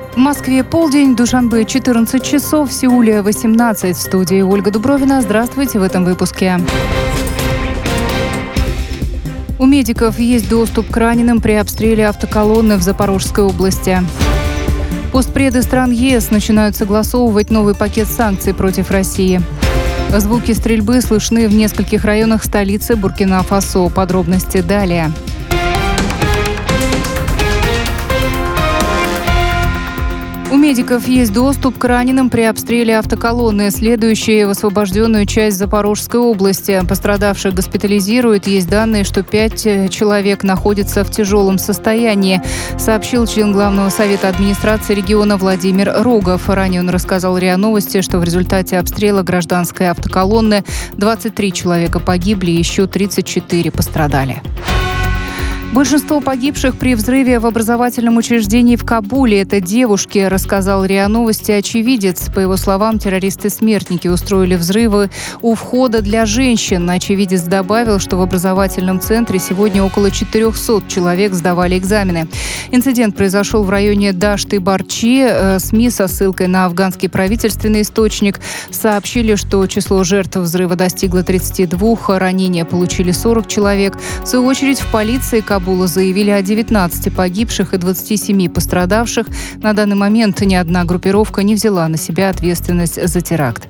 В Москве полдень, в Душанбе 14 часов, в Сеуле 18. В студии Ольга Дубровина. Здравствуйте в этом выпуске. У медиков есть доступ к раненым при обстреле автоколонны в Запорожской области. Постпреды стран ЕС начинают согласовывать новый пакет санкций против России. Звуки стрельбы слышны в нескольких районах столицы Буркина-Фасо. Подробности далее. У медиков есть доступ к раненым при обстреле автоколонны, следующей в освобожденную часть Запорожской области. Пострадавших госпитализируют. Есть данные, что 5 человек находятся в тяжелом состоянии, сообщил член Главного совета администрации региона Владимир Рогов. Ранее он рассказал РИА Новости, что в результате обстрела гражданской автоколонны 23 человека погибли, еще 34 пострадали. Большинство погибших при взрыве в образовательном учреждении в Кабуле – это девушки, рассказал РИА Новости очевидец. По его словам, террористы-смертники устроили взрывы у входа для женщин. Очевидец добавил, что в образовательном центре сегодня около 400 человек сдавали экзамены. Инцидент произошел в районе Дашты-Барчи. СМИ со ссылкой на афганский правительственный источник сообщили, что число жертв взрыва достигло 32, ранения получили 40 человек. В свою очередь в полиции Кабула заявили о 19 погибших и 27 пострадавших. На данный момент ни одна группировка не взяла на себя ответственность за теракт.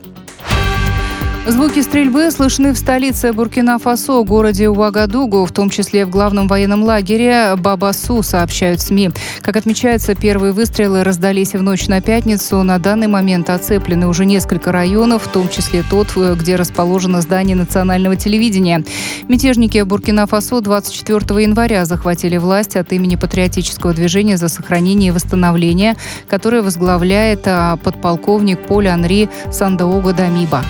Звуки стрельбы слышны в столице Буркина-Фасо, городе Уагадугу, в том числе в главном военном лагере Бабасу, сообщают СМИ. Как отмечается, первые выстрелы раздались в ночь на пятницу. На данный момент оцеплены уже несколько районов, в том числе тот, где расположено здание национального телевидения. Мятежники Буркина-Фасо 24 января захватили власть от имени патриотического движения за сохранение и восстановление, которое возглавляет подполковник Поль-Анри Сандаого-Дамиба.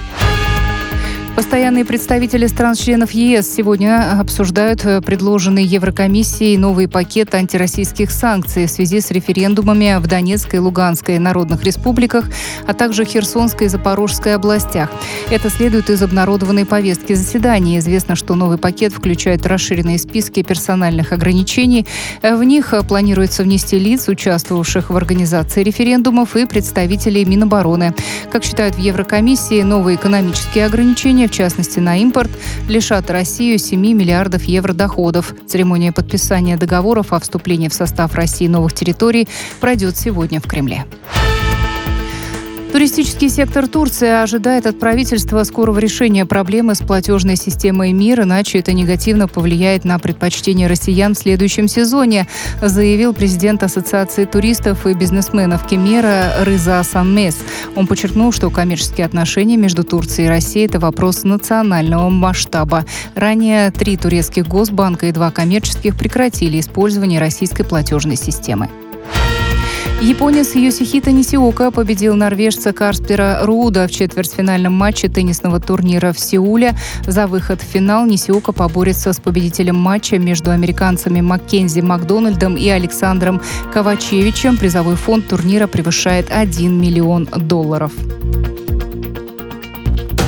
Постоянные представители стран-членов ЕС сегодня обсуждают предложенный Еврокомиссией новый пакет антироссийских санкций в связи с референдумами в Донецкой и Луганской народных республиках, а также Херсонской и Запорожской областях. Это следует из обнародованной повестки заседания. Известно, что новый пакет включает расширенные списки персональных ограничений. В них планируется внести лиц, участвовавших в организации референдумов, и представителей Минобороны. Как считают в Еврокомиссии, новые экономические ограничения, в частности на импорт, лишат Россию 7 миллиардов евро доходов. Церемония подписания договоров о вступлении в состав России новых территорий пройдет сегодня в Кремле. Туристический сектор Турции ожидает от правительства скорого решения проблемы с платежной системой МИР, иначе это негативно повлияет на предпочтение россиян в следующем сезоне, заявил президент Ассоциации туристов и бизнесменов Кемера Рыза Санмес. Он подчеркнул, что коммерческие отношения между Турцией и Россией – это вопрос национального масштаба. Ранее 3 турецких госбанка и 2 коммерческих прекратили использование российской платежной системы. Японец Йосихито Нисиока победил норвежца Карспера Руда в четвертьфинальном матче теннисного турнира в Сеуле. За выход в финал Нисиока поборется с победителем матча между американцами Маккензи Макдональдом и Александром Ковачевичем. Призовой фонд турнира превышает $1 миллион.